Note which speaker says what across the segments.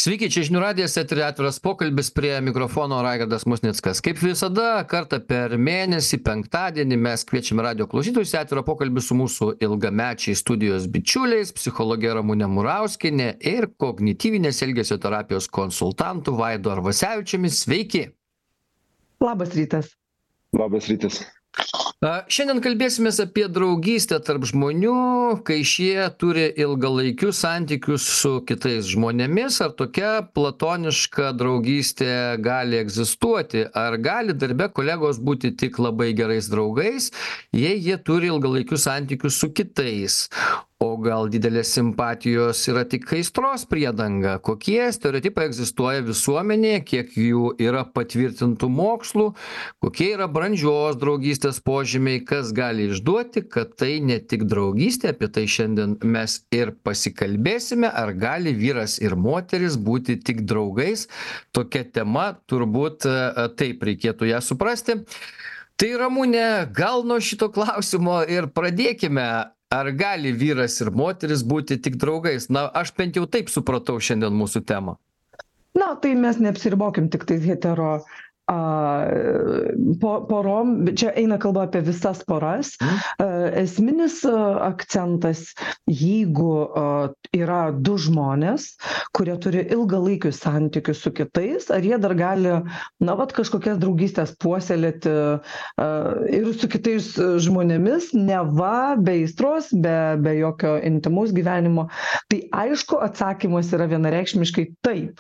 Speaker 1: Sveiki, čia žinių radijas, eteryje atviras pokalbis, prie mikrofono Raigardas Musnickas. Kaip visada, kartą per mėnesį, penktadienį mes kviečiame radio klausytojus į atvirą pokalbį su mūsų ilgamečiais studijos bičiuliais, psichologė Ramunė Murauskienė ir kognityvinės elgesio terapijos konsultantu Vaidu Arvasevičiumi. Sveiki.
Speaker 2: Labas rytas.
Speaker 3: Labas rytas.
Speaker 1: Šiandien kalbėsime apie draugystę tarp žmonių, kai šie turi ilgalaikius santykius su kitais žmonėmis. Ar tokia platoniška draugystė gali egzistuoti? Ar gali darbe kolegos būti tik labai gerais draugais, jei jie turi ilgalaikius santykius su kitais? O gal didelės simpatijos yra tik aistros priedanga? Kokie stereotipai egzistuoja visuomenėje, kiek jų yra patvirtintų mokslų, kokie yra brandžios draugystės požymiai, kas gali išduoti, kad tai ne tik draugystė, apie tai šiandien mes ir pasikalbėsime, ar gali vyras ir moteris būti tik draugais. Tokia tema, turbūt taip reikėtų ją suprasti. Tai Ramunė, gal nuo šito klausimo ir pradėkime. Ar gali vyras ir moteris būti tik draugais? Na, aš bent jau taip supratau šiandien mūsų temą.
Speaker 2: Na, tai mes neapsiribokim tik tais hetero porom, čia eina kalba apie visas poras. Esminis akcentas, jeigu yra du žmonės, kurie turi ilgalaikius santykius su kitais, ar jie dar gali, kažkokias draugystės puoselėti ir su kitais žmonėmis, neva be aistros, be jokio intimaus gyvenimo. Tai aišku, atsakymas yra vienareikšmiškai taip.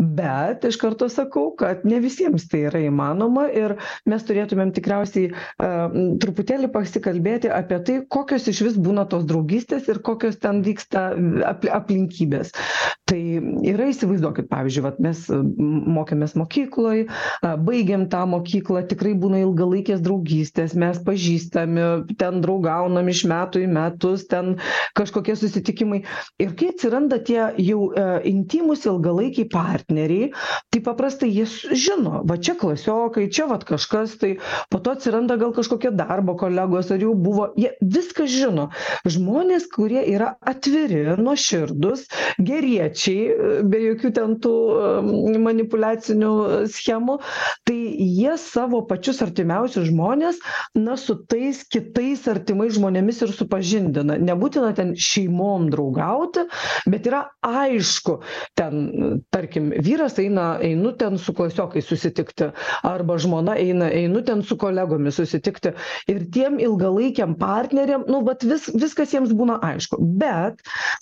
Speaker 2: Bet iš karto sakau, kad ne visiems tai yra įmanoma ir mes turėtumėm tikriausiai truputėlį pasikalbėti apie tai, kokios iš vis būna tos draugystės ir kokios ten vyksta aplinkybės. Tai yra, įsivaizduokit, pavyzdžiui, mes mokėmės mokykloje, baigėm tą mokyklą, tikrai būna ilgalaikės draugystės, mes pažįstami, ten draugaunam iš metų į metus, ten kažkokie susitikimai. Ir kai atsiranda tie jau intimus ilgalaikiai partneriai, tai paprastai jie žino, va čia klasiokai, čia kažkas, tai po to atsiranda gal kažkokie darbo kolegos, ar jau buvo, jie viską žino. Žmonės, kurie yra atviri, nuoširdus, geriečiai, be jokių ten tų manipuliacinių schemų, tai jie savo pačius artimiausius žmonės, su tais kitais artimais žmonėmis ir supažindina. Nebūtina ten šeimom draugauti, bet yra aišku, ten, tarkim, vyras einu ten su klasiokai susitikti, arba žmona einu ten su kolegomis susitikti. Ir tiem ilgalaikiam partneriam, viskas jiems būna aišku. Bet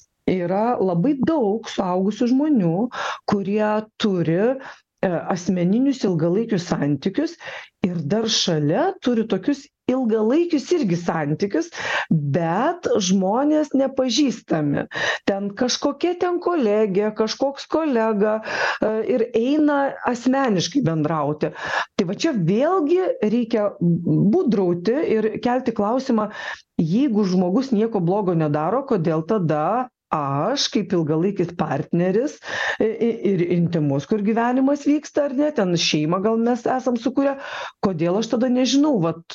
Speaker 2: yra labai daug suaugusių žmonių, kurie turi asmeninius ilgalaikius santykius ir dar šalia turi tokius ilgalaikius irgi santykius, bet žmonės nepažįstami. Ten kažkokia ten kolegė, kažkoks kolega ir eina asmeniškai bendrauti. Tai va čia vėlgi reikia būdrauti ir kelti klausimą, jeigu žmogus nieko blogo nedaro, kodėl tada aš, kaip ilgalaikis partneris ir intimus, kur gyvenimas vyksta, ar ne, ten šeimą gal mes esam sukūrę, kodėl aš tada nežinau,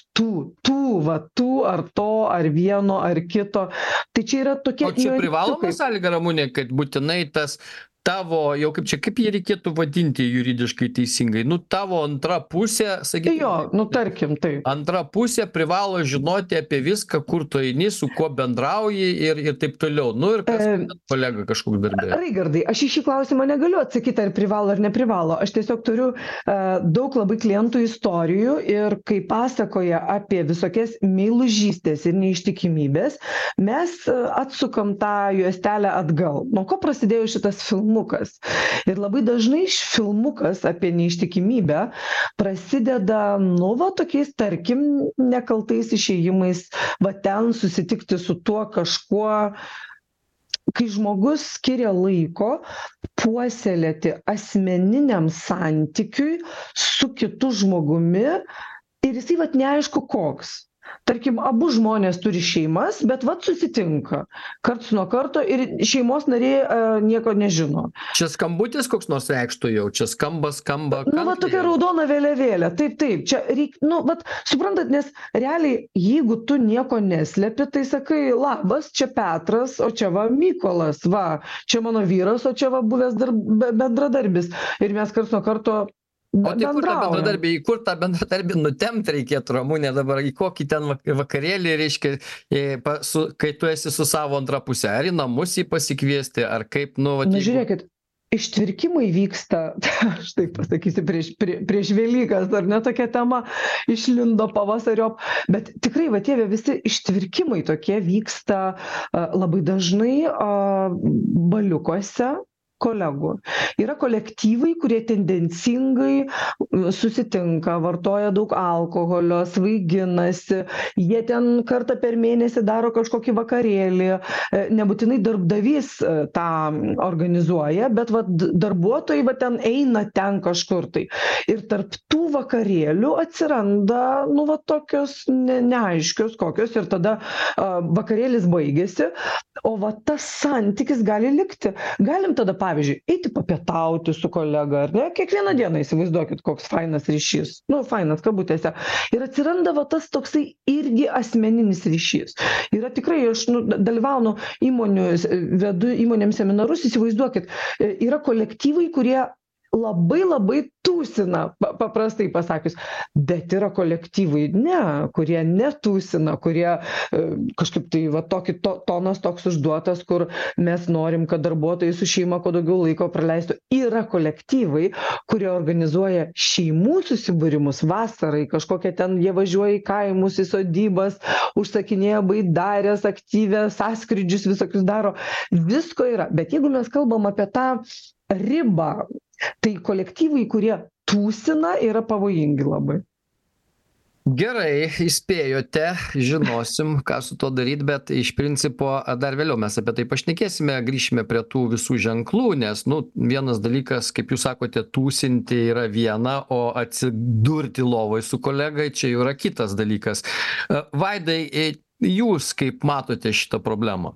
Speaker 2: tų, ar to, ar vieno, ar kito. Tai čia yra tokie...
Speaker 1: O čia privaloma sąlyga, Ramunė, kad būtinai tas tavo, jau kaip jį reikėtų vadinti juridiškai teisingai, tavo antra pusė, sakykime,
Speaker 2: tarkim, taip.
Speaker 1: Antra pusė privalo žinoti apie viską, kur tu eini, su kuo bendrauji ir taip toliau. Ir kas kolega kažkoks darbė.
Speaker 2: Raigardai, aš į šį klausimą negaliu atsakyti, ar privalo ar neprivalo. Aš tiesiog turiu daug labai klientų istorijų ir kai pasakoja apie visokias meilužystės ir neištikimybės, mes atsukam tą juostelę atgal. Nuo ko prasidėjo šitas filmas? Ir labai dažnai filmukas apie neištikimybę prasideda, tokiais, tarkim, nekaltais išėjimais, ten susitikti su tuo kažkuo, kai žmogus skiria laiko puoselėti asmeniniam santykiui su kitu žmogumi ir jisai neaišku koks. tarkim, abu žmonės turi šeimas, bet vat susitinka karts nuo karto ir šeimos nariai nieko nežino.
Speaker 1: Čia skambutis koks nors reikštų jau, čia skamba.
Speaker 2: Nu, va, tokia raudona vėliavėlė, taip, čia reikia, nu, vat, suprantat, nes realiai, jeigu tu nieko neslepi, tai sakai, labas, čia Petras, o čia va Mykolas, va, čia mano vyras, o čia va buvęs bendradarbis. Ir mes karts nuo karto
Speaker 1: O tai kur tą bendradarbį nutemt reikėtų, Ramunė, dabar į kokį ten vakarėlį, reiškia, kai tu esi su savo antra pusė, ar į namus jį pasikviesti, ar kaip, nu, va.
Speaker 2: Na, žiūrėkit, ištvirkimai vyksta, aš taip pasakysiu, prieš Velykas, ar ne tokia tema išlindo pavasariop, bet tikrai, va, tie visi ištvirkimai tokie vyksta labai dažnai baliukuose kolegų. Yra kolektyvai, kurie tendencingai susitinka, vartoja daug alkoholio, svaiginasi, jie ten kartą per mėnesį daro kažkokį vakarėlį, nebūtinai darbdavys tą organizuoja, bet va, darbuotojai va, ten eina ten kažkur tai. Ir tarp tų vakarėlių atsiranda, nu, va, tokios neaiškios kokios ir tada vakarėlis baigėsi, o va, tas santykis gali likti. Galim tada, pavyzdžiui, eiti papietauti su kolega, ar ne? Kiekvieną dieną įsivaizduokit, koks fainas ryšys. Nu, fainas kabutėse. Ir atsiranda va, tas toksai irgi asmeninis ryšys. Yra tikrai, aš dalyvaunu vedu įmonėms seminarus, įsivaizduokit, yra kolektyvai, kurie labai tūsina, paprastai pasakius, bet yra kolektyvai, kurie netūsina, kurie kažkaip tai va, tonas toks užduotas, kur mes norim, kad darbuotojai su šeima kuo daugiau laiko praleistų. Yra kolektyvai, kurie organizuoja šeimų susibūrimus vasarai, kažkokie ten jie važiuoja į kaimus, į sodybas, užsakinėja baidarės, aktyvės, sąskrydžius, visokius daro. Visko yra, bet jeigu mes kalbam apie tą ribą, tai kolektyvai, kurie tūsina, yra pavojingi labai.
Speaker 1: Gerai, įspėjote, žinosim, ką su to daryti, bet iš principo dar vėliau mes apie tai pašnekėsime, grįšime prie tų visų ženklų, nes, nu, vienas dalykas, kaip jūs sakote, tūsinti yra viena, o atsidurti lovoj su kolegai čia yra kitas dalykas. Vaidai, jūs kaip matote šitą problemą?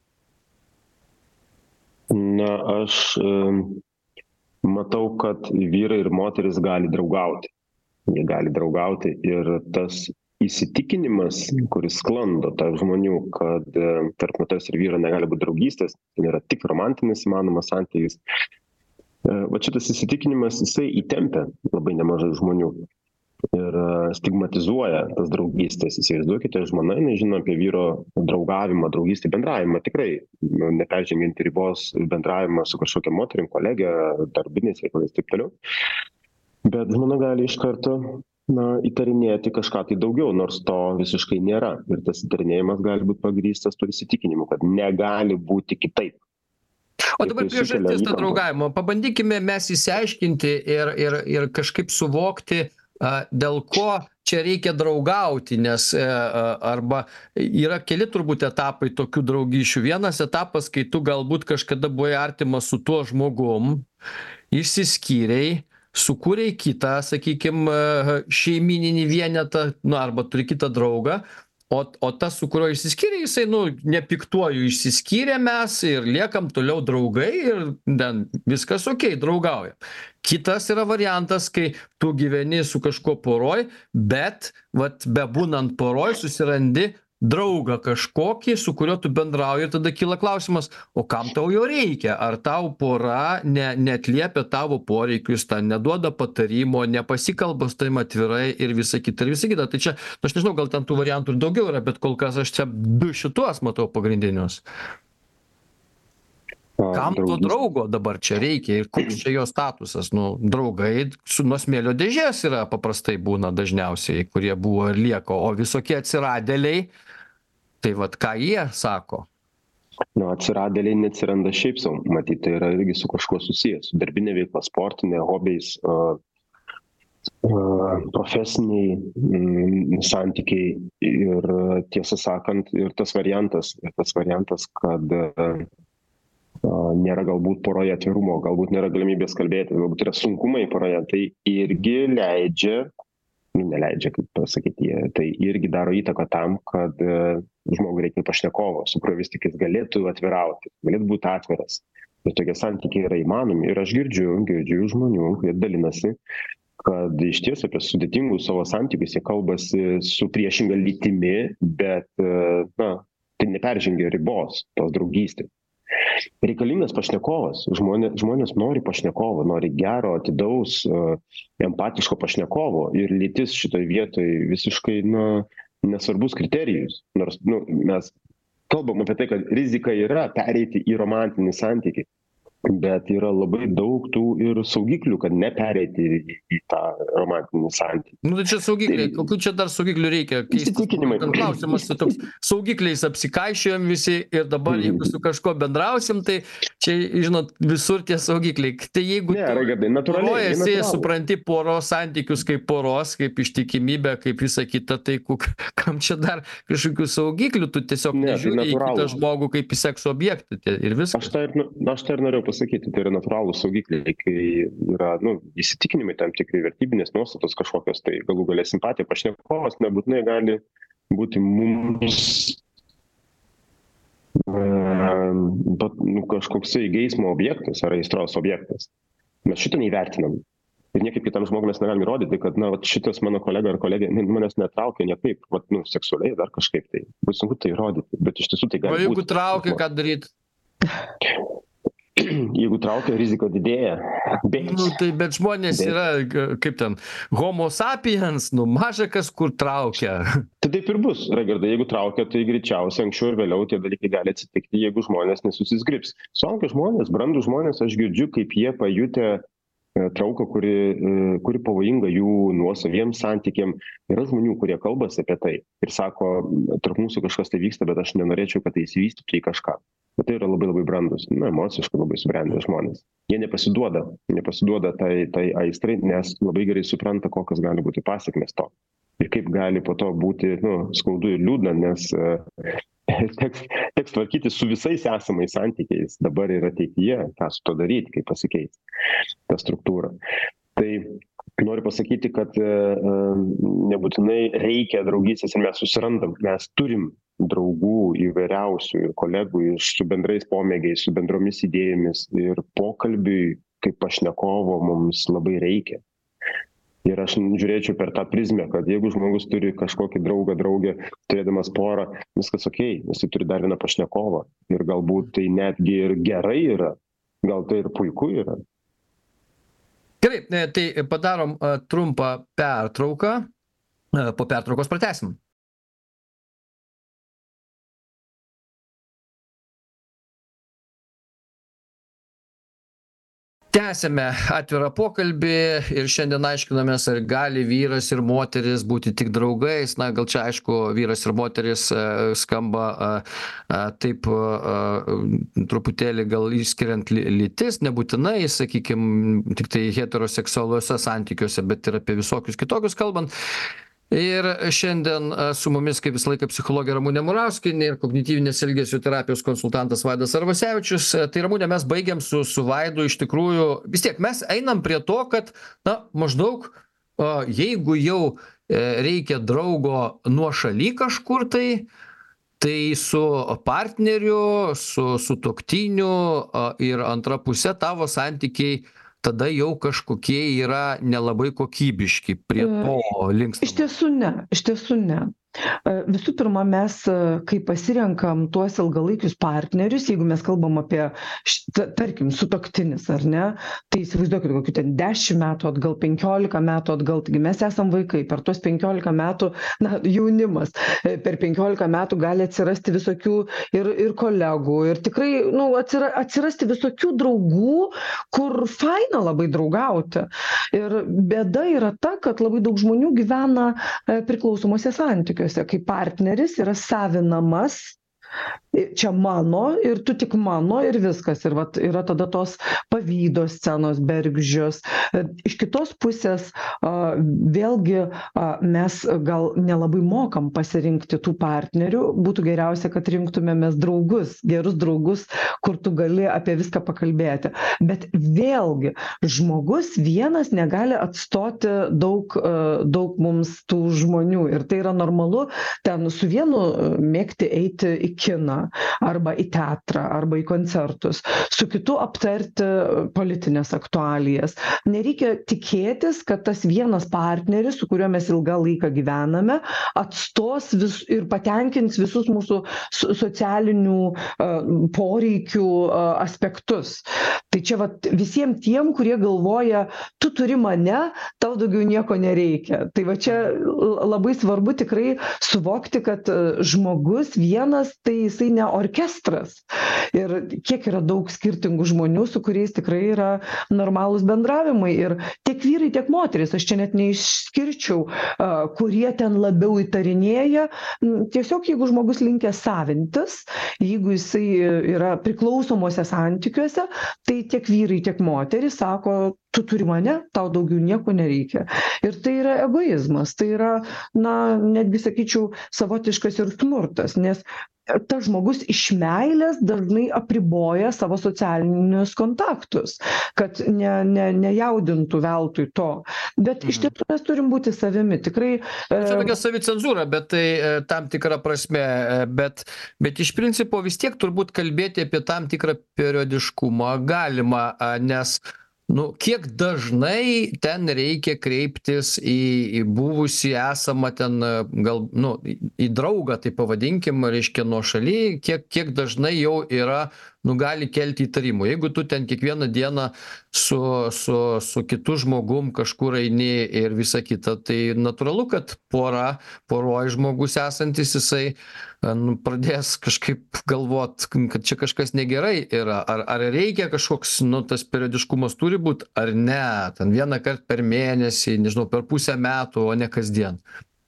Speaker 3: Na, aš matau, kad vyrai ir moteris gali draugauti. Jie gali draugauti ir tas įsitikinimas, kuris sklando tarp žmonių, kad tarp moters ir vyro negali būti draugystės, tai nėra tik romantinis įmanomas santykis. Va šitas įsitikinimas, jisai įtempia labai nemažai žmonių ir stigmatizuoja tas draugystės. Įsivaizduokite, žmona, jinai žino apie vyro draugavimą, draugystę, bendravimą, tikrai neperžengiant ribos bendravimą su kažkokia moterim, kolegė, darbiniais reikalais, taip toliau. Bet žmona gali iš karto įtarinėti kažką tai daugiau, nors to visiškai nėra. Ir tas įtarinėjimas gali būti pagrįstas tuo įsitikinimu, kad negali būti kitaip.
Speaker 1: O dabar priežastis to draugavimo. Pabandykime mes įsiaiškinti ir kažkaip suvokti, dėl ko čia reikia draugauti, nes arba yra keli turbūt etapai tokių draugysčių. Vienas etapas, kai tu galbūt kažkada buvai artimas su tuo žmogum, išsiskyrei, sukūrei kitą, sakykime, šeimininį vienetą, arba turi kitą draugą, o tas, su kuriuo išsiskyrė, jisai, nepiktuoju, išsiskyrė mes ir liekam toliau draugai ir viskas okei, draugaujam. Kitas yra variantas, kai tu gyveni su kažkuo poroj, bet, bebūnant poroj, susirandi draugą kažkokį, su kuriuo tu bendrauji ir tada kyla klausimas, o kam tau jo reikia? Ar tau pora neatliepia tavo poreikius, neduoda patarimo, nepasikalba su tavim atvirai ir visa kita. Tai čia, aš nežinau, gal ten tų variantų ir daugiau yra, bet kol kas aš čia du šituos matau pagrindinius. Kam to draugo dabar čia reikia ir koks čia jo statusas? Draugai nuo smėlio dėžės yra paprastai būna dažniausiai, kurie buvo ir lieka, o visokie atsiradėliai, tai ką jie sako?
Speaker 3: Atsiradėliai neatsiranda šiaip sau, matyt, tai yra irgi su kažkuo susijęs, su darbinė veikla, sportinė, hobiais, profesiniai santykiai ir tiesą sakant, ir tas variantas, kad nėra galbūt poroje atvirumo, galbūt nėra galimybės kalbėti, galbūt yra sunkumai poroje, tai irgi leidžia neleidžia, kaip pasakyti, tai irgi daro įtaką tam, kad žmogui reikia pašnekovo, su kuriuo vis tik jis galėtų atvirauti, galėtų būti atviras. Ir tokie santykiai yra įmanomi. Ir aš girdžiu žmonių, kurie dalinasi, kad iš ties apie sudėtingus savo santykius jie kalbasi su priešinga lytimi, bet tai neperžengia ribos tos draugystės. Reikalingas pašnekovas. Žmonės nori pašnekovo, nori gero, atidaus, empatiško pašnekovo. Ir lytis šitoj vietoj visiškai nesvarbus kriterijus. Nors mes kalbam apie tai, kad rizika yra pereiti į romantinį santykį. Bet yra labai daug tų ir saugiklių, kad nepereiti į tą romantinį santykį.
Speaker 1: Tai čia saugikliai, kokių čia dar saugiklių reikia?
Speaker 3: Įsitikinimai.
Speaker 1: Klausimas toks, saugikliais apsikaišėjom visi ir dabar jeigu su kažko bendrausim, tai čia, žinot, visur tie saugikliai. Tai jeigu porojasi, supranti poros santykius kaip poros, kaip ištikimybę, kaip visą kitą, tai kam čia dar kažkokių saugiklių, tu tiesiog nežiūri į kitą žmogų kaip į sekso objektą ir viskas.
Speaker 3: Aš tai ir norėjau pasakyti, tai yra natūralūs saugikliai, kai yra įsitikinimai tam tikri, vertybinės nuostatos kažkokios, tai galų galia simpatija, pašnekovas nebūtinai gali būti mums kažkoksai geismo objektas ar aistros objektas. Mes šito neįvertinam. Ir niekaip kitam žmogui mes negalim įrodyti, kad šitas mano kolega ar kolegė manęs netraukia niekaip, seksualiai dar kažkaip tai. Bus sunku tai įrodyti, bet iš tiesų tai gali būti.
Speaker 1: O jeigu traukia, ką daryti?
Speaker 3: Jeigu traukia, rizika didėja.
Speaker 1: Tai bet žmonės yra, kaip ten, homo sapiens, maža kas kur traukia.
Speaker 3: Tai taip ir bus, Raigardai, jeigu traukia, tai greičiausiai anksčiau ir vėliau tie dalykai gali atsitikti, jeigu žmonės nesusizgribs. Suaugę žmonės, brandūs žmonės, aš girdžiu, kaip jie pajutę trauką, kuri pavojinga jų nuosaviems santykiam. Yra žmonių, kurie kalbasi apie tai ir sako, tarp mūsų kažkas tai vyksta, bet aš nenorėčiau, kad tai įsivystytų į kažką. Bet tai yra labai labai brandus, emociškai labai subrendę žmonės. Jie nepasiduoda tai aistrai, nes labai gerai supranta, kokios gali būti pasiekmės to. Ir kaip gali po to būti skaudu ir liūdna, nes teks tvarkyti su visais esamais santykiais dabar ir ateityje, ką su to daryti, kaip pasikeis ta struktūra. Tai noriu pasakyti, kad nebūtinai reikia draugystės ir mes susirandam, mes turim draugų įvairiausių ir kolegų su bendrais pomėgiais, su bendromis idėjomis ir pokalbiui kaip pašnekovo mums labai reikia. Ir aš žiūrėčiau per tą prizmę, kad jeigu žmogus turi kažkokį draugę, turėdamas porą, viskas okei, nes jis turi dar vieną pašnekovą. Ir galbūt tai netgi ir gerai yra, gal tai ir puiku yra.
Speaker 1: Gerai, tai padarom trumpą pertrauką, po pertraukos pratęsim. Tęsėme atvirą pokalbį ir šiandien aiškinamės, ar gali vyras ir moteris būti tik draugais. Gal čia aišku, vyras ir moteris skamba taip truputėlį gal išskiriant lytis, nebūtinai, sakykime, tik tai heteroseksualiuose santykiuose, bet ir apie visokius kitokius kalbant. Ir šiandien su mumis, kaip visą laiką, psichologė Ramunė Murauskienė ir kognityvinės elgesio terapijos konsultantas Vaidas Arvasevičius. Tai Ramunė, mes baigiam su Vaidu, iš tikrųjų, vis tiek mes einam prie to, kad maždaug jeigu jau reikia draugo nuošaly kažkur tai su partneriu, su sutuoktiniu ir antra pusė tavo santykiai tada jau kažkokie yra nelabai kokybiški, prie to linkstama.
Speaker 2: Iš tiesų ne. Visų pirma, mes, kai pasirenkam tuos ilgalaikius partnerius, jeigu mes kalbam apie, tarkim, sutuoktinis, ar ne, tai įsivaizduokit, kokių ten 10 metų atgal, 15 metų atgal, taigi mes esam vaikai, per tuos 15 metų, jaunimas, per 15 metų gali atsirasti visokių ir kolegų, ir tikrai, atsirasti visokių draugų, kur faina labai draugauti. Ir bėda yra ta, kad labai daug žmonių gyvena priklausomose santykiuose, kai partneris yra savinamas čia mano ir tu tik mano ir viskas. Ir vat yra tada tos pavydo scenos, bergždžios. Iš kitos pusės vėlgi mes gal nelabai mokam pasirinkti tų partnerių. Būtų geriausia, kad rinktumėmės draugus, gerus draugus, kur tu gali apie viską pakalbėti. Bet vėlgi, žmogus vienas negali atstoti daug mums tų žmonių. Ir tai yra normalu ten su vienu mėgti eiti į kiną, arba į teatrą, arba į koncertus, su kitu aptarti politinės aktualijas. Nereikia tikėtis, kad tas vienas partneris, su kuriuo mes ilgą laiką gyvename, atstos ir patenkins visus mūsų socialinių poreikių aspektus. Tai čia visiems tiem, kurie galvoja, tu turi mane, tau daugiau nieko nereikia. Tai va čia labai svarbu tikrai suvokti, kad žmogus vienas, tai jisai ne orkestras. Ir kiek yra daug skirtingų žmonių, su kuriais tikrai yra normalūs bendravimai. Ir tiek vyrai, tiek moteris, aš čia net neišskirčiau, kurie ten labiau įtarinėja. Tiesiog, jeigu žmogus linkęs savintis, jeigu jisai yra priklausomuose santykiuose, tai tiek vyrai, tiek moteris sako, tu turi mane, tau daugiau nieko nereikia. Ir tai yra egoizmas, tai yra, netgi sakyčiau, savotiškas ir smurtas, nes tas žmogus iš meilės dažnai apriboja savo socialinius kontaktus, kad nejaudintų veltui to. Bet iš tiesų mes turim būti savimi. Tikrai.
Speaker 1: Čia tokia savicenzūra, bet tai tam tikra prasme. Bet iš principo vis tiek turbūt kalbėti apie tam tikrą periodiškumą galima, nes kiek dažnai ten reikia kreiptis į buvusį esamą ten, gal, į draugą, tai pavadinkim, reiškia nuošaly, kiek dažnai jau yra, gali kelti įtarimų. Jeigu tu ten kiekvieną dieną su kitu žmogum kažkur eini ir visa kita, tai natūralu, kad poroj žmogus esantis, jisai pradės kažkaip galvot, kad čia kažkas negerai yra. Ar reikia kažkoks, tas periodiškumas turi būti, ar ne, ten vieną kartą per mėnesį, nežinau, per pusę metų, o ne kasdien.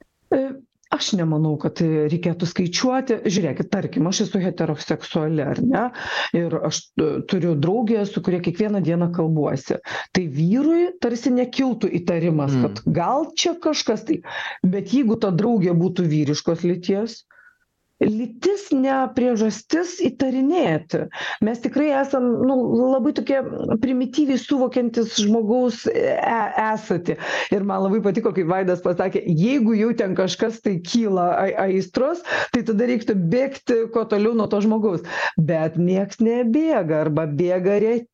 Speaker 2: Aš nemanau, kad reikėtų skaičiuoti. Žiūrėkit, tarkim, aš esu heteroseksuali, ar ne? Ir aš turiu draugę, su kuria kiekvieną dieną kalbuosi. Tai vyrui tarsi nekiltų įtarimas, kad gal čia kažkas tai. Bet jeigu ta draugė būtų vyriškos lyties, lytis ne priežastis įtarinėti. Mes tikrai esam labai tokie primityviai suvokiantis žmogaus esate. Ir man labai patiko, kaip Vaidas pasakė, jeigu jau ten kažkas tai kyla aistros, tai tada reiktų bėgti kuo toliau nuo to žmogaus. Bet nieks nebėga arba bėga retai.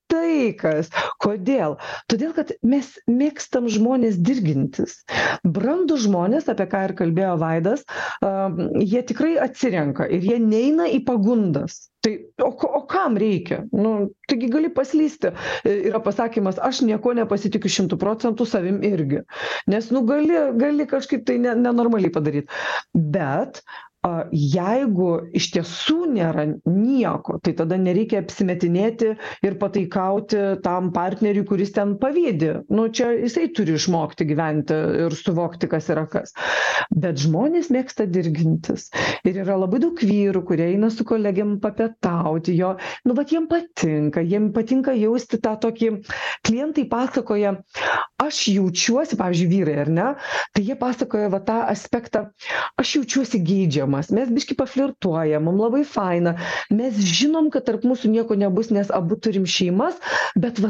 Speaker 2: Kodėl? Todėl, kad mes mėgstam žmonės dirgintis. Brandų žmonės, apie ką ir kalbėjo Vaidas, jie tikrai atsirenka ir jie neina į pagundas. Tai, o kam reikia? Taigi gali paslysti. Yra pasakymas, aš nieko nepasitikiu 100% savim irgi. Nes gali kažkaip tai nenormaliai padaryti. Bet jeigu iš tiesų nėra nieko, tai tada nereikia apsimetinėti ir pataikauti tam partneriui, kuris ten pavydi. Čia jisai turi išmokti gyventi ir suvokti, kas yra kas. Bet žmonės mėgsta dirgintis. Ir yra labai daug vyrų, kurie eina su kolegiam papietauti jo. Jiem patinka jausti tą tokį, klientai pasakoja, aš jaučiuosi, pavyzdžiui, vyrai, ar ne? Tai jie pasakoja tą aspektą, aš jaučiuosi geidžiamas, mes biškį paflirtuojam, mums labai faina, mes žinom, kad tarp mūsų nieko nebus, nes abu turim šeimas, bet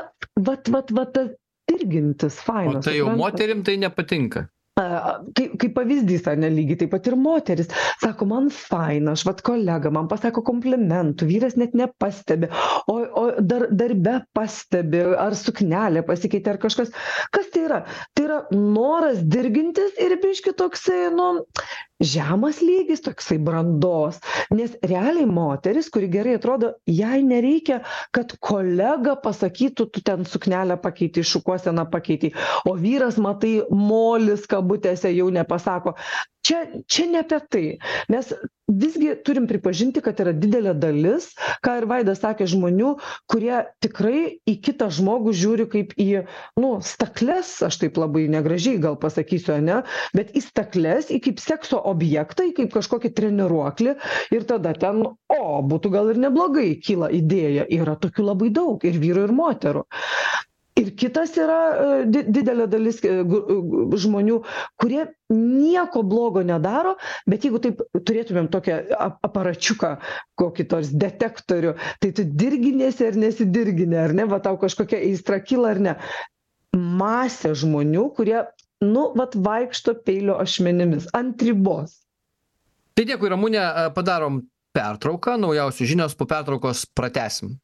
Speaker 2: ta dirgintis fainas.
Speaker 1: O tai jau moterim tai nepatinka?
Speaker 2: Kaip pavyzdys, ar ne, lygiai taip pat ir moteris. Sako, man faina, aš kolega, man pasako komplimentų, vyras net nepastebi, o darbe pastebi, ar suknelė pasikeitė, ar kažkas. Kas tai yra? Tai yra noras dirgintis ir biškį toksai, žemas lygis, toksai brandos. Nes realiai moteris, kuri gerai atrodo, jai nereikia, kad kolega pasakytų, tu ten suknelę pakeitei, šukuoseną pakeitei, o vyras, matai, molis kabutėse jau nepasako. Čia ne apie tai. Mes visgi turim pripažinti, kad yra didelė dalis, ką ir Vaidas sakė, žmonių, kurie tikrai į kitą žmogų žiūri kaip į, stakles, aš taip labai negražiai gal pasakysiu, ane, bet į stakles, į kaip sekso objektą, į kaip kažkokį treniruoklį ir tada ten, būtų gal ir neblogai, kyla idėja, yra tokių labai daug, ir vyrų, ir moterų. Ir kitas yra didelė dalis žmonių, kurie nieko blogo nedaro, bet jeigu taip turėtumėm tokią aparačiuką, kokį nors detektorių, tai tu dirginėsi ar nesidirginė, ar ne, va tau kažkokia aistra kyla ar ne. Masė žmonių, kurie, vaikšto peilio ašmenimis, ant ribos.
Speaker 1: Tai dėkui, Ramune, padarom pertrauką, naujausios žinios, po pertraukos pratęsim.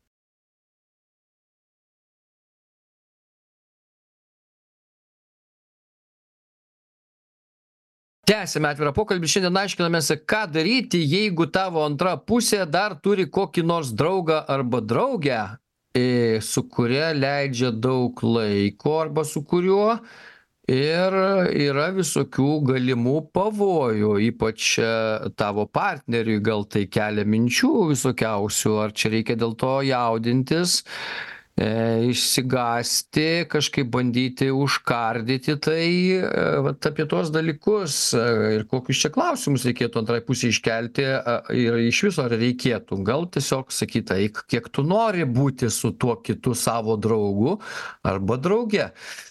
Speaker 1: Tęsime atvirą pokalbį. Šiandien aiškinamės, ką daryti, jeigu tavo antra pusė dar turi kokį nors draugą arba draugę, su kuria leidžia daug laiko arba su kuriuo ir yra visokių galimų pavojų, ypač tavo partneriui gal tai kelia minčių visokiausių, ar čia reikia dėl to jaudintis, išsigąsti, kažkaip bandyti užkardyti tai, vat apie tuos dalykus ir kokius čia klausimus reikėtų antrai pusei iškelti ir iš viso ar reikėtų. Gal tiesiog sakyti, eik, kiek tu nori būti su tuo kitu savo draugu arba drauge.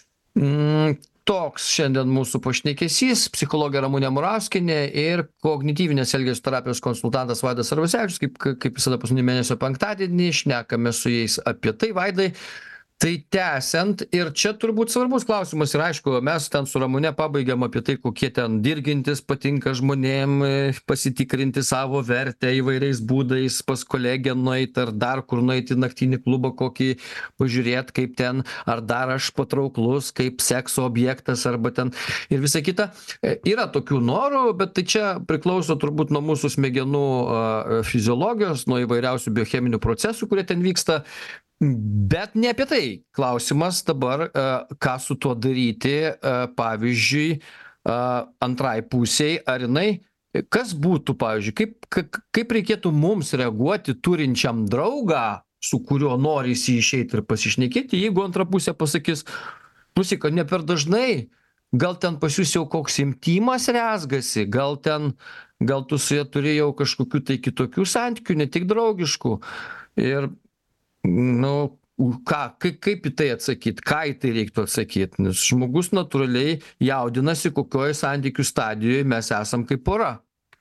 Speaker 1: Toks šiandien mūsų pašnekesys, psichologė Ramunė Murauskienė ir kognityvinės elgesio terapijos konsultantas Vaidas Arvasevičius, kaip visada paskutinį mėnesio penktadienį, šnekame su jais apie tai. Vaidai, tai tęsiant, ir čia turbūt svarbus klausimas, ir aišku, mes ten su Ramune pabaigėm apie tai, kokie ten dirgintis patinka žmonėm, pasitikrinti savo vertę įvairiais būdais, pas kolegę nueit, ar dar kur nueit į naktinį klubą kokį pažiūrėti, kaip ten, ar dar aš patrauklus, kaip sekso objektas, arba ten ir visa kita. Yra tokių norų, bet tai čia priklauso turbūt nuo mūsų smegenų fiziologijos, nuo įvairiausių biocheminių procesų, kurie ten vyksta. Bet ne apie tai klausimas dabar, ką su tuo daryti, pavyzdžiui, antrai pusiai, ar jinai, kas būtų, pavyzdžiui, kaip reikėtų mums reaguoti turinčiam draugą, su kuriuo norisi išeiti ir pasišnekėti, jeigu antra pusė pasakys, klausyk, ne per dažnai, gal ten pas jūs jau koks intymas rezgasi, gal tu su ja turi jau kažkokių tai kitokių santykių, ne tik draugiškų. Ir kaip į tai atsakyti, ką į tai reiktų atsakyti, nes žmogus natūraliai jaudinasi, kokioje santykių stadijoje mes esam kaip pora.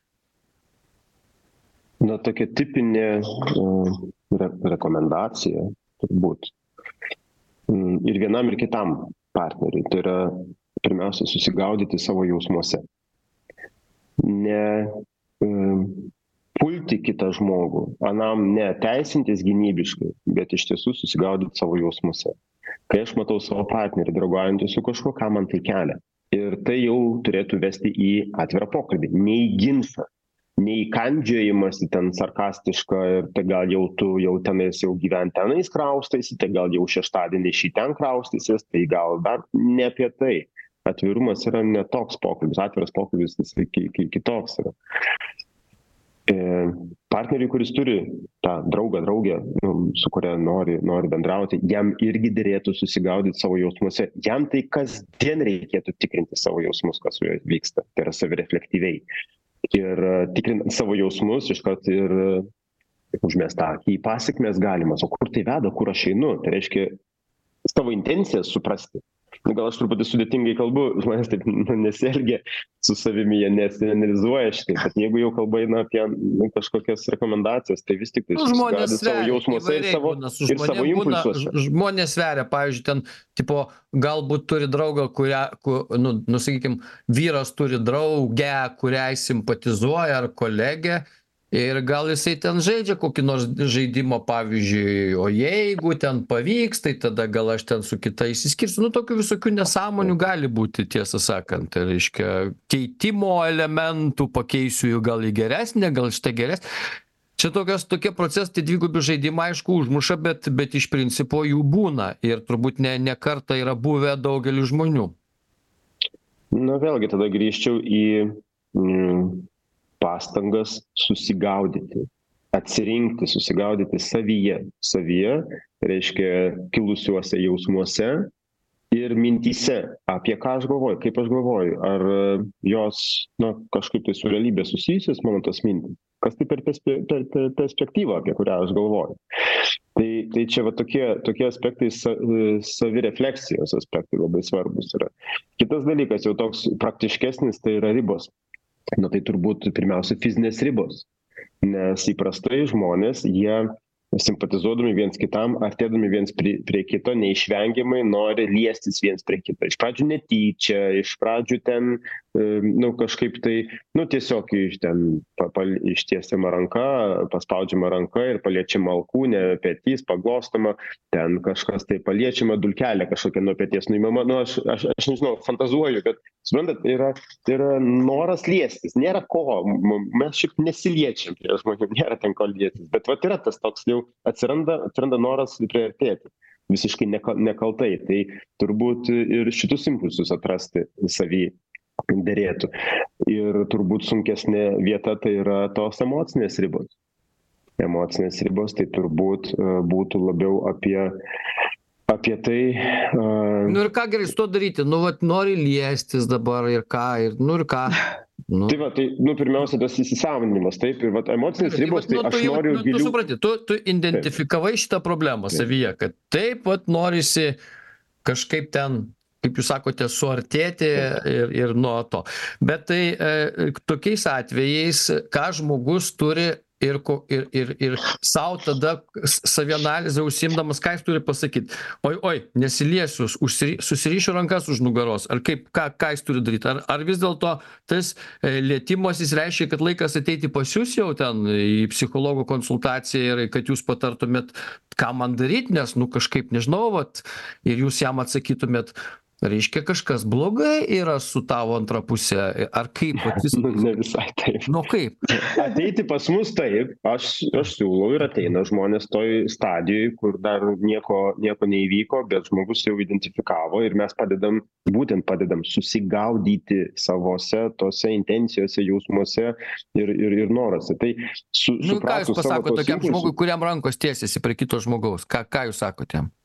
Speaker 3: Tokia tipinė rekomendacija turbūt ir vienam ir kitam partneriui, tai yra pirmiausia susigaudyti savo jausmuose. Ne pulti kitą žmogų, anam ne teisintis gynybiškai, bet iš tiesų susigaudyti savo jausmuose. Kai aš matau savo partnerį draugaujantį su kažkuo, ką man tai kelia. Ir tai jau turėtų vesti į atvirą pokalbį, ne į ginčą, ne į kandžiojimąsi ten sarkastišką ir tai gal jau tu jau tenais jau gyventi tenais kraustaisi, tai gal jau šeštadienį šį ten kraustysies, tai gal dar ne apie tai. Atvirumas yra ne toks pokalbis, atviras pokalbis jis kitoks yra. Partneriui, kuris turi tą draugę, su kuria nori bendrauti, jam irgi derėtų susigaudyti savo jausmuose. Jam tai kasdien reikėtų tikrinti savo jausmus, kas su juo vyksta. Tai yra savireflektyviai. Ir tikrinant savo jausmus iškart ir užmest akį į pasekmes galimas. O kur tai veda, kur aš einu? Tai reiškia savo intencijas suprasti. Gal aš truputį sudėtingai kalbu, žmonės taip nesielgia su savimi, jie nesianalizuoja šitai, bet jeigu jau kalba eina apie kažkokias rekomendacijas, tai vis tik tai susigaudyti savo jausmuose ir savo impulsuose.
Speaker 1: Žmonės sveria, pavyzdžiui, ten, galbūt turi draugą, sakykime, vyras turi draugę, kuriai simpatizuoja, ar kolegę, ir gal jisai ten žaidžia kokį nors žaidimą, pavyzdžiui, o jeigu ten pavyks, tai tada gal aš ten su kita išsiskirsiu. Tokių visokių nesąmonių gali būti, tiesą sakant. Tai reiškia, keitimo elementų pakeisiu jų gal į geresnę, gal šitą geresnę. Čia tokie procesai, tai dvigubi žaidimai, aišku, užmuša, bet iš principo jų būna. Ir turbūt ne kartą yra buvę daugelių žmonių.
Speaker 3: Vėlgi tada grįžčiau į pastangas susigaudyti, atsirinkti, susigaudyti savyje, reiškia kilusiuose jausmuose ir mintyse, apie ką aš galvoju, kaip aš galvoju, ar jos kažkaip tai su realybė susijusios mano tos mintys, kas tai per perspektyvą, apie kurią aš galvoju. Tai čia va tokie aspektai, savirefleksijos aspektai labai svarbus yra. Kitas dalykas, jau toks praktiškesnis, tai yra ribos. Tai turbūt pirmiausia fizinės ribos, nes įprastai žmonės, jie simpatizuodami viens kitam, artėdami viens prie kito, neišvengiamai nori liestis viens prie kito. Iš pradžių netyčia, iš pradžių ten, kažkaip tai, tiesiog ištiesiama ranka, paspaudžiama ranka ir paliečiama alkūnė, petys, paglostama, ten kažkas tai paliečiama, dulkelė kažkokia nuo peties nuimama. Aš nežinau, fantazuoju, bet, suprantat, yra noras liestis, nėra ko, mes šiaip nesiliečiam prie žmonių, nėra ten ko liestis, bet vat yra tas toks jau atsiranda noras priartėti, visiškai nekaltai. Tai turbūt ir šitus impulsus atrasti savy derėtų. Ir turbūt sunkesnė vieta tai yra tos emocinės ribos. Emocinės ribos tai turbūt būtų labiau apie tai.
Speaker 1: Ir ką gerai su to daryti? Nori liestis dabar ir ką, ir ką?
Speaker 3: Tai pirmiausia, tas įsisąmoninimas, taip, ir emocinės ribos, tai aš noriu gilių.
Speaker 1: Tu supranti, tu identifikavai šitą problemą savyje, kad taip, norisi kažkaip ten, kaip jūs sakote, suartėti ir nuo to. Bet tai tokiais atvejais, ką žmogus turi ir savo tada savianalizę užsiimdamas, ką jis turi pasakyti? Oi, nesiliesiu, susirišiu rankas už nugaros, ar ką jis turi daryti? Ar vis dėlto tas lietimasis reiškia, kad laikas ateiti pas jūs jau ten į psichologų konsultaciją ir kad jūs patartumėt, ką man daryti, nes, kažkaip nežinau, ir jūs jam atsakytumėt, reiškia, kažkas blogai yra su tavo antra pusė, ar kaip?
Speaker 3: Ne visai taip.
Speaker 1: Kaip?
Speaker 3: Ateiti pas mus taip, aš siūlau ir ateina žmonės toj stadijoj, kur dar nieko neįvyko, bet žmogus jau identifikavo ir mes padedam susigaudyti savose, tose intencijose, jausmuose ir noruose. Tai
Speaker 1: ką jūs pasakote tokiam žmogui, kuriam rankos tiesiasi prie kito žmogaus? Ką jūs sakote jam?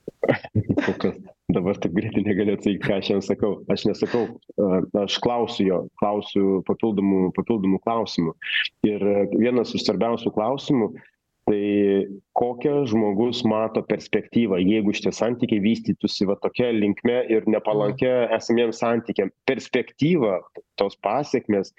Speaker 3: Dabar taip greitai negaliu atsakyti, ką aš jam sakau. Aš nesakau, aš klausiu papildomų klausimų. Ir vienas iš svarbiausių klausimų, tai kokią žmogus mato perspektyvą, jeigu šitie santykiai vystytųsi tokia linkme ir nepalankia esamiems santykiam. Perspektyva, tos pasiekmes,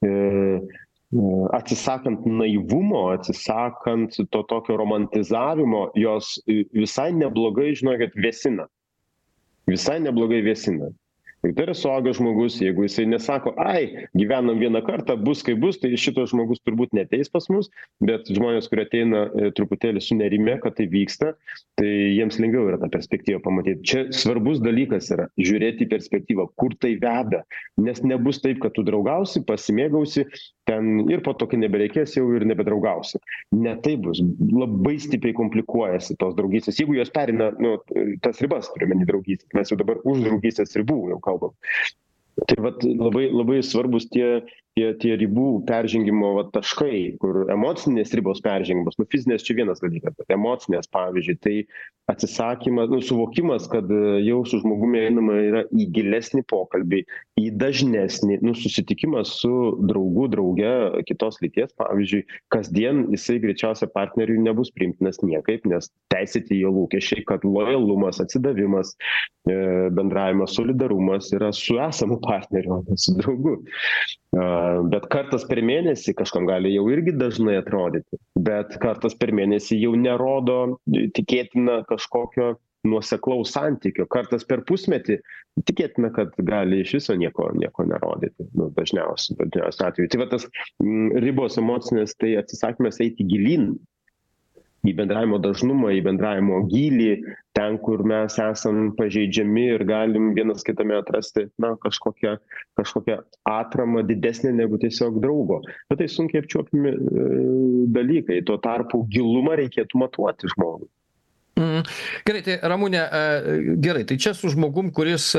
Speaker 3: atsisakant naivumo, atsisakant to tokio romantizavimo, jos visai neblogai, žinokit, vėsina. Visai neblogai vėsina. Ir tai yra suaugęs žmogus, jeigu jisai nesako, gyvenam vieną kartą, bus kaip bus, tai šitas žmogus turbūt neteis pas mus, bet žmonės, kurie ateina truputėlį sunerime, kad tai vyksta, tai jiems lengviau yra tą perspektyvą pamatyti. Čia svarbus dalykas yra žiūrėti į perspektyvą, kur tai veda, nes nebus taip, kad tu draugausi, pasimėgausi, ten ir po to, kai nebereikės, jau ir nebedraugausi. Ne taip bus, labai stipriai komplikuojasi tos draugystės, jeigu jos perina, tas ribas turime į draugystės, mes jau dabar už draugystės ribų jau kalbam. Tai labai, labai svarbus tie ribų peržengimo taškai, kur emocinės ribos peržengimas, fizinės čia vienas dalykas, bet emocinės, pavyzdžiui, tai atsisakymas, suvokimas, kad jau su žmogumi einama yra į gilesnį pokalbį, į dažnesnį, susitikimas su drauge kitos lyties, pavyzdžiui, kasdien jisai greičiausia partneriui nebus priimtinas niekaip, nes teisėti jo lūkesčiai, kad lojalumas, atsidavimas, bendravimas, solidarumas yra su esamu partneriu, su draugu. Bet kartas per mėnesį kažkam gali jau irgi dažnai atrodyti, bet kartas per mėnesį jau nerodo tikėtina kažkokio nuoseklaus santykio. Kartas per pusmetį tikėtina, kad gali iš viso nieko nerodyti, dažniausiai atveju. Tai tas ribos emocinės, tai atsisakymas eiti gilyn į bendravimo dažnumą, į bendravimo gylį, ten, kur mes esam pažeidžiami ir galim vienas kitame atrasti kažkokią atramą didesnę negu tiesiog draugo. Bet tai sunkiai apčiuopiami dalykai. Tuo tarpu gilumą reikėtų matuoti žmogui.
Speaker 1: Gerai, tai Ramūne, gerai, tai čia su žmogum, kuris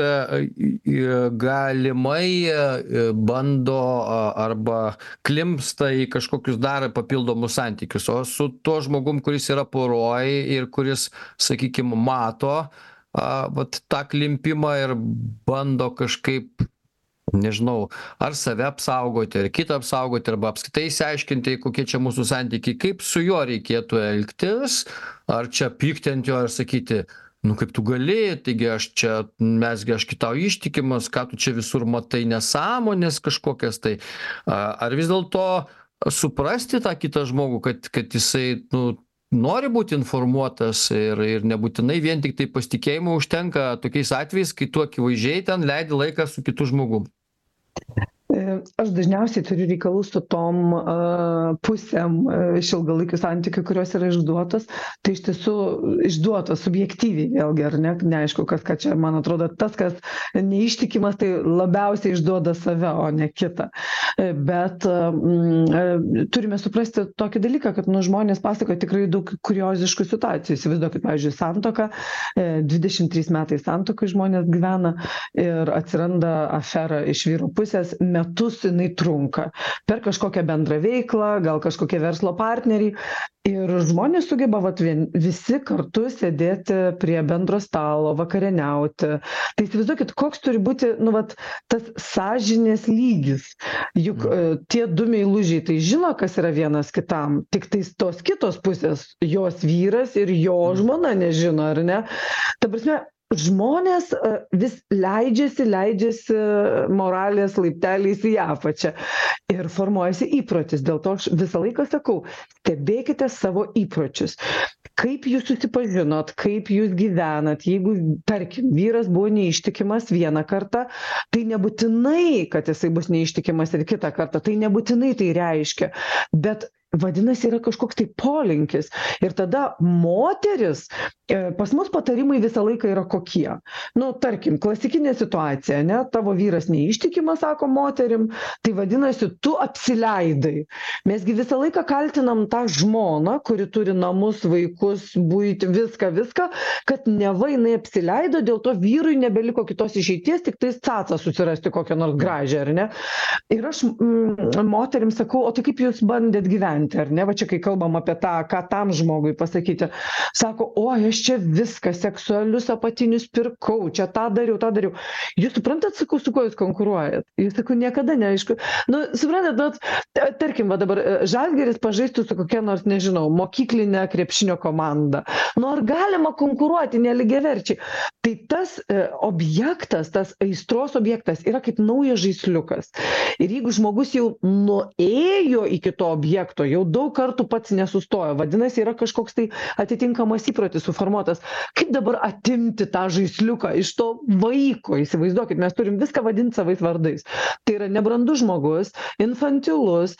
Speaker 1: galimai bando arba klimpsta į kažkokius dar papildomus santykius, o su tuo žmogum, kuris yra poroj ir kuris, sakykime, mato vat tą klimpimą ir bando kažkaip, nežinau, ar save apsaugoti, ar kitą apsaugoti, arba apskritai išsiaiškinti, kokie čia mūsų santykiai, kaip su juo reikėtų elgtis, ar čia pykti ant jo ir sakyti, nu kaip tu gali, taigi aš kitau ištikimas, ką tu čia visur matai, nesąmonės kažkokias, tai ar vis dėlto suprasti tą kitą žmogų, kad jisai, nori būti informuotas ir nebūtinai vien tik tai pasitikėjimo užtenka tokiais atvejais, kai tu akivaizdžiai ten leidi laiką su kitu žmogum.
Speaker 2: Aš dažniausiai turiu reikalų su tom pusėm iš ilgalaikių santykių, kurios yra išduotos. Tai iš tiesų išduotos subjektyviai vėlgi, ar ne? Neaišku, ką čia, man atrodo, tas, kas neištikimas, tai labiausiai išduoda save, o ne kitą. Bet turime suprasti tokį dalyką, kad žmonės pasakoja tikrai daug kurioziškų situacijų. Įsivaizduokit, pavyzdžiui, santuoka, 23 metai santuokai žmonės gyvena ir atsiranda afera iš vyro pusės, metus jinai trunka per kažkokią bendrą veiklą, gal kažkokie verslo partneriai. Ir žmonės sugeba visi kartu sėdėti prie bendro stalo, vakarieniauti. Tai įsivaizduokit, koks turi būti tas sąžinės lygis. Juk tie du meilužiai tai žino, kas yra vienas kitam. Tik tais tos kitos pusės, jos vyras ir jo žmona nežino, ar ne? Ta prasme, žmonės vis leidžiasi moralės laipteliais į apačią ir formuojasi įprotis. Dėl to aš visą laiką sakau, stebėkite savo įpročius. Kaip jūs susipažinot, kaip jūs gyvenat, jeigu, tarkim, vyras buvo neištikimas vieną kartą, tai nebūtinai, kad jisai bus neištikimas ir kitą kartą, tai nebūtinai tai reiškia, bet vadinasi, yra kažkoks tai polinkis. Ir tada moteris, pas mus patarimai visą laiką yra kokie. Tarkim, klasikinė situacija, ne, tavo vyras neištikimas, sako moterim, tai vadinasi, tu apsileidai. Mesgi visą laiką kaltinam tą žmoną, kuri turi namus, vaikus, buitį, viską, kad neva jinai apsileido, dėl to vyrui nebeliko kitos išeities, tik tai cacą susirasti kokią nors gražią, ar ne? Ir aš moterim sakau, o tai kaip jūs bandėt gyventi? Ar ne, va čia kai kalbam apie tą, ką tam žmogui pasakyti, sako, aš čia viską, seksualius apatinius pirkau, čia tą dariau. Jūs suprantat, sakau, su kuo jūs konkuruojat? Jūs sakau, niekada neaišku. Suprantat, tarkim, dabar Žalgiris pažaistų su kokia nors, nežinau, mokyklinė krepšinio komanda. Ar galima konkuruoti nelygiaverčiai? Tai tas objektas, tas aistros objektas yra kaip naujas žaisliukas. Ir jeigu žmogus jau nuėjo iki to objekto, jau daug kartų pats nesustojo, vadinasi, yra kažkoks tai atitinkamas įprotis suformuotas. Kaip dabar atimti tą žaisliuką iš to vaiko? Įsivaizduokit, mes turim viską vadinti savais vardais. Tai yra nebrandus žmogus, infantilus,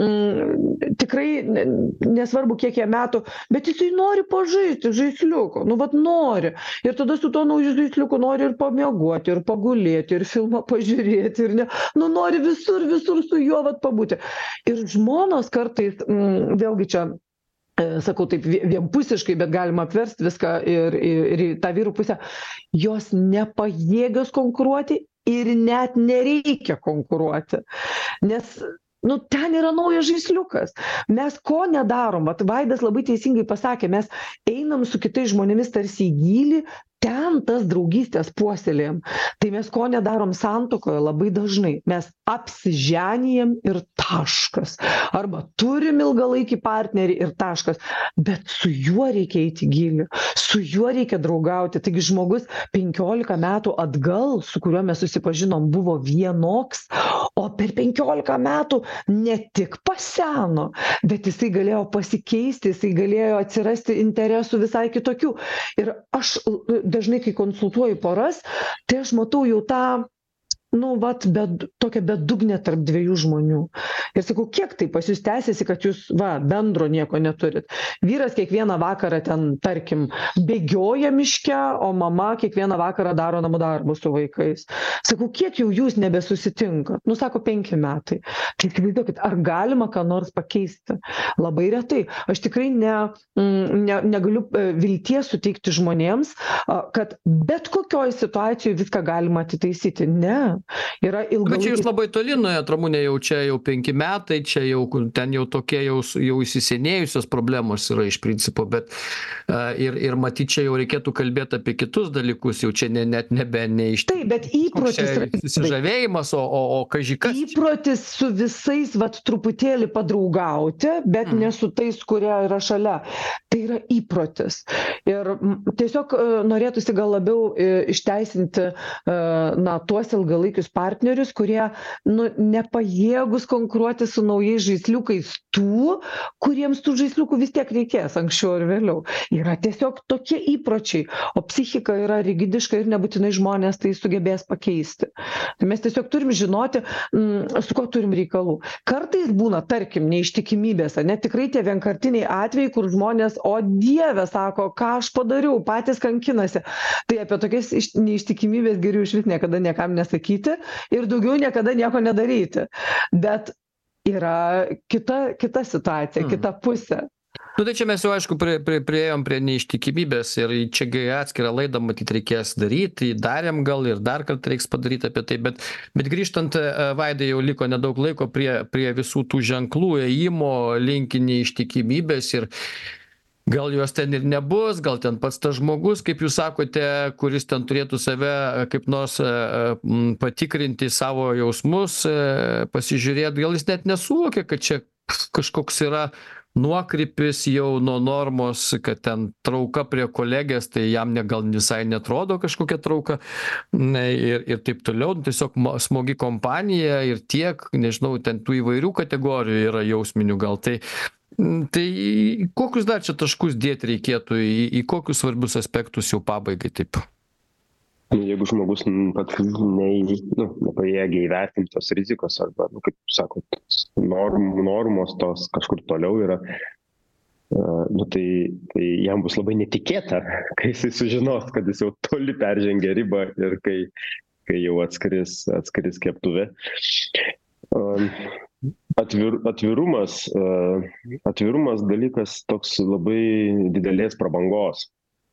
Speaker 2: tikrai nesvarbu kiek jie metų, bet jisai nori pažaisti žaisliuko, nori. Ir tada su to nauju žaisliuku nori ir pamiegoti, ir pagulėti, ir filmą pažiūrėti, ir ne, nori visur su juo pabūti. Ir žmonos kartais, vėlgi čia, sakau taip vienpusiškai, bet galima apversti viską ir į tą vyrų pusę, jos nepajėgios konkuruoti ir net nereikia konkuruoti. Nes ten yra naujas žaisliukas. Mes ko nedarom? Vaidas labai teisingai pasakė, mes einam su kitais žmonėmis tarsi į gylį, ten tas draugystės puoselėjam. Tai mes ko nedarom santuokoje labai dažnai. Mes apsiženijam ir taškas. Arba turim ilgalaikį partnerį ir taškas. Bet su juo reikia eiti gilį. Su juo reikia draugauti. Taigi žmogus 15 metų atgal, su kuriuo mes susipažinom, buvo vienoks, o per 15 metų ne tik paseno, bet jisai galėjo pasikeisti, jisai galėjo atsirasti interesų visai kitokių. Ir aš dažnai, kai konsultuoju poras, tai aš matau jau tą tokia bedugnė tarp dviejų žmonių. Ir sakau, kiek tai pas jūs tęsiasi, kad jūs, bendro nieko neturit. Vyras kiekvieną vakarą ten, tarkim, bėgioja miške, o mama kiekvieną vakarą daro namų darbus su vaikais. Sakau, kiek jau jūs nebesusitinkat? Sako, 5 metai. Tai įsivaizduokit, ar galima ką nors pakeisti? Labai retai. Aš tikrai negaliu vilties suteikti žmonėms, kad bet kokioj situacijoje viską galima atitaisyti. Ne. Yra
Speaker 1: Bet čia
Speaker 2: ilgalaikis.
Speaker 1: jūs labai toli nuėjot, Ramune, jau čia jau 5 metai, čia jau ten jau tokie jau įsisenėjusios problemos yra iš principo, bet ir matyt, čia jau reikėtų kalbėti apie kitus dalykus, jau čia net ne iš
Speaker 2: Taip, bet įprotis yra
Speaker 1: susižavėjimas, o kažikas.
Speaker 2: Įprotis su visais truputėlį padraugauti, bet ne su tais, kurie yra šalia. Tai yra įprotis. Ir tiesiog norėtųsi gal labiau išteisinti tuos ilgalaikius partnerius, kurie nepajėgus konkuruoti su naujais žaisliukais tų, kuriems tų žaisliukų vis tiek reikės anksčiau ir vėliau. Yra tiesiog tokie įpročiai, o psichika yra rigidiška ir nebūtinai žmonės tai sugebės pakeisti. Tai mes tiesiog turim žinoti, su ko turim reikalų. Kartais būna, tarkim, neištikimybės, tikrai tie vienkartiniai atvejai, kur žmonės, o Dieve, sako, ką aš padariau, patys kankinasi. Tai apie tokias neištikimybės geriau iš vis niekada niekam nesakyti ir daugiau niekada nieko nedaryti. Bet yra kita situacija, kita pusė.
Speaker 1: Tai čia mes jau aišku priėjom prie neištikimybės ir čia atskirą laidą matyt reikės daryti, darėm gal ir dar kartą reiks padaryti apie tai, bet grįžtant, Vaidai, jau liko nedaug laiko prie visų tų ženklų ėjimo link neištikimybės ir gal jos ten ir nebus, gal ten pats tas žmogus, kaip jūs sakote, kuris ten turėtų save kaip nors patikrinti savo jausmus, pasižiūrėti, gal jis net nesuvokia, kad čia kažkoks yra nuokrypis jau nuo normos, kad ten trauka prie kolegės, tai jam gal visai netrodo kažkokia trauka ir taip toliau, tiesiog smogi kompanija ir tiek, nežinau, ten tų įvairių kategorijų yra jausminių gal. Tai kokius dar čia taškus dėti reikėtų, į kokius svarbius aspektus jau pabaigai taip?
Speaker 3: Jeigu žmogus pats nepajėgia įvertinti tos rizikos arba, kaip sakot, normos tos kažkur toliau yra, tai jam bus labai netikėta, kai jisai sužinos, kad jis jau toli peržengė ribą ir kai jau atskris keptuvė. Atvirumas dalykas toks labai didelės prabangos.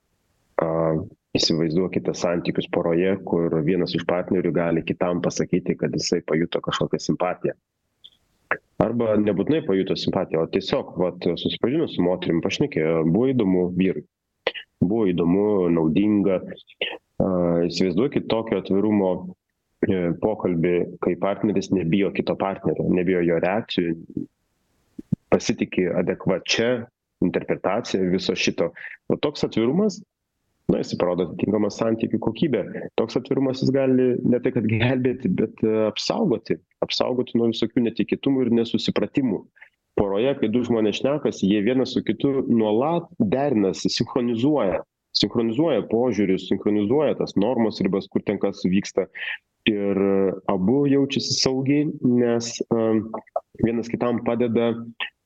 Speaker 3: Įsivaizduokite santykius poroje, kur vienas iš partnerių gali kitam pasakyti, kad jisai pajuto kažkokią simpatiją. Arba nebūtinai pajuto simpatiją, o tiesiog susipažino su moterim, pašnekėjo, buvo įdomu vyrui, buvo įdomu, naudinga. Įsivaizduokit tokio atvirumo pokalbį, kai partneris nebijo kito partnerio, nebijo jo reakcijų, pasitikė adekvačia interpretacija viso šito. O toks atvirumas, jis parodo atitinkamą santykių kokybę. Toks atvirumas jis gali ne tai kad gelbėti, bet apsaugoti nuo visokių netikėtumų ir nesusipratimų. Poroje, kai du žmonės šnekasi, jie vienas su kitu nuolat derinasi, sinchronizuoja požiūrius, sinchronizuoja tas normos ribas, kur ten kas vyksta. Ir abu jaučiasi saugiai, nes vienas kitam padeda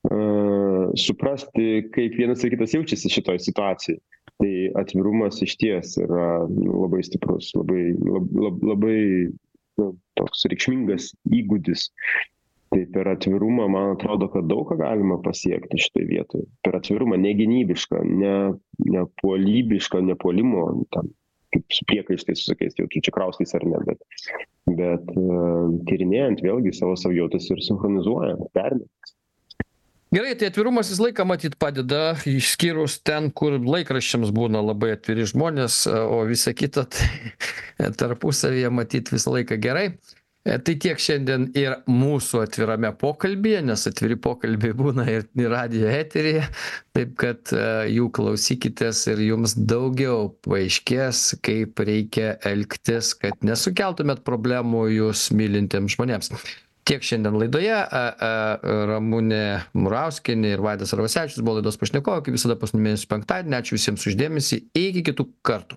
Speaker 3: suprasti, kaip vienas ir kitas jaučiasi šitoj situacijai. Tai atvirumas išties yra labai stiprus, labai toks reikšmingas įgūdis. Tai per atvirumą, man atrodo, kad daug ką galima pasiekti šitoj vietoje. Per atvirumą negynybišką, nepuolybišką, nepuolimo, kaip su priekaištais susakiais, jau tu čia kraustais ar ne, bet tyrinėjant vėlgi savo savijautas ir sinchronizuojant, derinant.
Speaker 1: Gerai, tai atvirumas visą laiką matyt padeda, išskyrus ten, kur laikraščiams būna labai atviri žmonės, o visa kita tai tarpusavyje matyt visą laiką gerai. Tai tiek šiandien ir mūsų atvirame pokalbyje, nes atviri pokalbiai būna ir radijo eteryje, taip kad jų klausykitės ir jums daugiau paaiškės, kaip reikia elgtis, kad nesukeltumėt problemų jūs mylintiems žmonėms. Tiek šiandien laidoje. Ramunė Murauskienė ir Vaidas Arvasevičius buvo laidos pašnekovai, kaip visada paskutinį mėnesio penktadienį. Ačiū visiems už dėmesį. Iki kitų kartų.